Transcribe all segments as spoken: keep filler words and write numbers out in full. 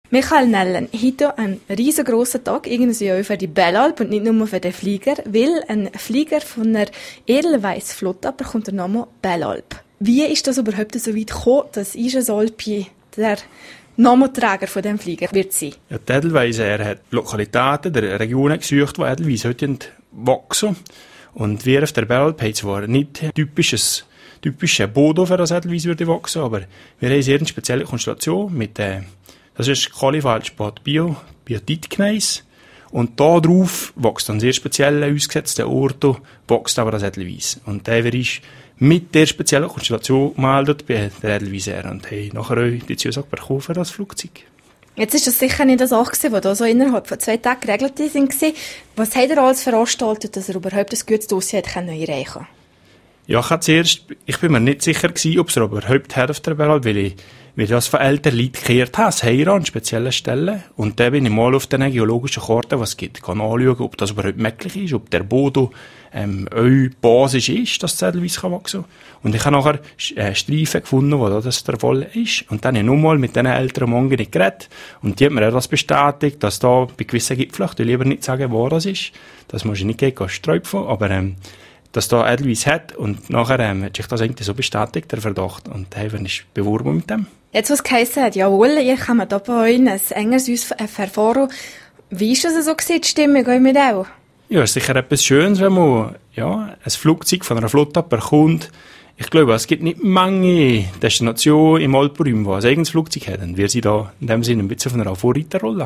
Michael Nellen, heute ein riesengroßer Tag, irgendwie auch für die Bellalp und nicht nur für den Flieger, weil ein Flieger von einer Edelweiss-Flotte bekommt den Namen Bellalp. Wie ist das überhaupt so weit gekommen, dass Ischensalpi der Namenträger von diesem Flieger wird sein? Ja, die Edelweiss, er hat Lokalitäten der Regionen gesucht, wo Edelweiss heute wachsen. Und wir auf der Bellalp haben zwar nicht typisches typischer Boden für das Edelweiss würde wachsen, aber wir haben eine sehr spezielle Konstellation mit äh, das ist Kalifeldspat Bio, Biotitgneis. Und da drauf wächst an sehr speziellen ausgesetzten Orten, wächst aber das Edelweiss. Und der ist mit der speziellen Konstellation gemeldet bei der Edelweiss und haben nachher auch die Zusage bekommen für das Flugzeug. Jetzt ist das sicher nicht das auch gewesen, was da so innerhalb von zwei Tagen geregelt sind. Was hat er alles veranstaltet, dass er überhaupt ein gutes Dossier erreichen konnte? Ja, ich, zuerst, ich bin mir nicht sicher gewesen, ob es er überhaupt hat auf der Welt, weil ich, weil ich das von älteren Leuten gekehrt habe, das Heira an speziellen Stellen. Und dann bin ich mal auf den geologischen Karten, was es gibt, kann anschauen, ob das überhaupt möglich ist, ob der Boden ähm, auch basisch ist, dass das Edelweiss wachsen kann. Und ich habe nachher äh, Streifen gefunden, wo das der Fall ist. Und dann habe ich nochmal mit diesen älteren Mann geredet. Und die haben mir auch das bestätigt, dass da bei gewissen Gipfeln, ich will lieber nicht sagen, wo das ist, das muss ich nicht gehen, sträufen, aber ähm, dass da Edelweiss hat. Und nachher ähm, hat sich das eigentlich so bestätigt, der Verdacht. Und dann ist beworben mit dem. Jetzt, was geheissen hat, jawohl, ihr kommt da bei euch ein enges Verfahren. Wie ist das so gewesen, die Stimmung euch mit auch? Ja, es ist sicher etwas Schönes, wenn man ja, ein Flugzeug von einer Flotte bekommt. Ich glaube, es gibt nicht viele Destinationen im Alpenraum, die ein eigenes Flugzeug haben. Wir sind da in dem Sinne ein bisschen auf einer Vorreiterrolle.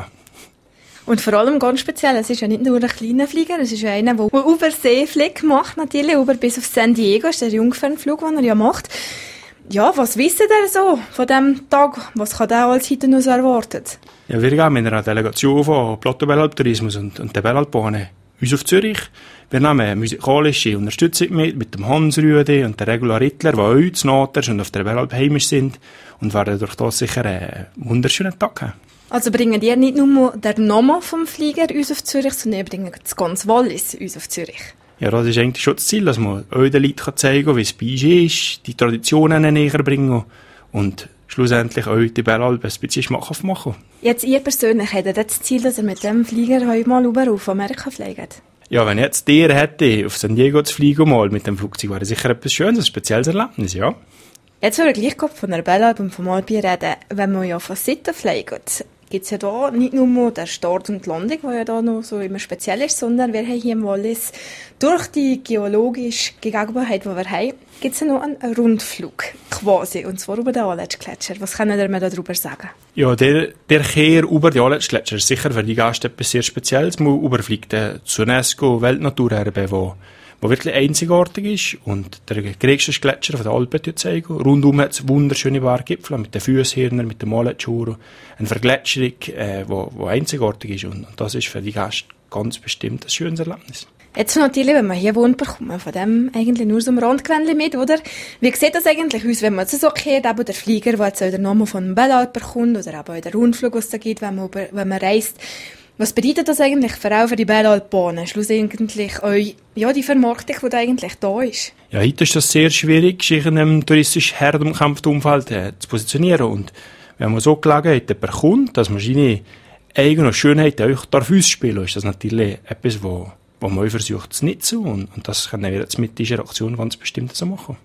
Und vor allem ganz speziell, es ist ja nicht nur ein kleiner Flieger, es ist ja einer, der über See fliegt, macht natürlich, über bis auf San Diego, das ist der Jungfernflug, den er ja macht. Ja, was wisst ihr so von diesem Tag? Was kann der als heute noch so erwartet? Ja, wir gehen mit einer Delegation von Plateau Bellalp Tourismus und, und der Bellalpbahnen uns auf Zürich. Wir nehmen musikalische Unterstützung mit, mit dem Hans Rüede und der Regula Rittler, die auch zu Naters und auf der Bellalp heimisch sind und werden durch das sicher einen wunderschönen Tag haben. Also bringen ihr nicht nur den Namen vom Flieger uns auf Zürich, sondern ihr bringt das ganze Wallis uns auf Zürich? Ja, das ist eigentlich schon das Ziel, dass man auch den Leuten zeigen kann, wie es bei uns ist, die Traditionen näher bringen und schlussendlich auch die Bellalp ein bisschen schmackhaft machen. Jetzt ihr persönlich hättet das Ziel, dass ihr mit dem Flieger heute mal über auf Amerika fliegt? Ja, wenn ich jetzt dir hätte, auf San Diego zu fliegen mal mit dem Flugzeug, wäre sicher etwas Schönes, ein spezielles Erlebnis, ja. Jetzt wollen wir gleich von der Bellalp und vom Alpi reden, wenn man ja von Sitten fliegt. Gibt es ja da nicht nur den Start und die Landung, die ja da noch so immer speziell ist, sondern wir haben hier im Wallis durch die geologische Gegebenheit, die wir haben, gibt es ja noch einen Rundflug quasi, und zwar über den Aletschgletscher. Was können wir darüber sagen? Ja, der, der Kehr über den Aletschgletscher ist sicher für die Gäste etwas sehr Spezielles. Man überfliegt den UNESCO-Weltnaturerbe, wo wo wirklich einzigartig ist und der größte Gletscher von den Alpen zeigen. Rundum hat es wunderschöne Berggipfel mit den Füsshirnern, mit dem Aletschuro. Eine Vergletscherung, äh, wo, wo einzigartig ist und, und das ist für die Gäste ganz bestimmt ein schönes Erlebnis. Jetzt natürlich, wenn man hier wohnt, bekommt man von dem eigentlich nur so ein Randgewändchen mit, oder? Wie sieht das eigentlich aus, wenn man es so kehrt, eben der Flieger, der jetzt auch den Namen von Bellalp bekommt, oder eben auch der Rundflug, was es da gibt, wenn man, wenn man reist. Was bedeutet das eigentlich für auch für die Bellalp-Bahnen? Schlussendlich auch, ja, die Vermarktung, die da eigentlich da ist? Ja, heute ist das sehr schwierig, sich in einem touristisch herumkämpften Umfeld äh, zu positionieren. Und wenn man so Gelegenheit bekommt, dass man seine eigene Schönheit auch darf ausspielen, ist das natürlich etwas, wo, wo man versucht zu nutzen. Und, und das können wir jetzt mit dieser Aktion ganz bestimmt so machen.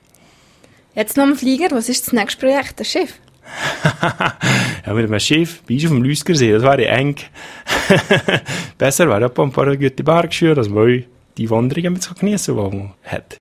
Jetzt noch ein Flieger. Was ist das nächste Projekt? Das Schiff? Ja, mit einem Schiff, bei uns auf dem Lüsgersee, das wäre eng. Besser wäre ein paar gute Bergschuhe, dass man die Wanderungen geniessen kann, die man hat.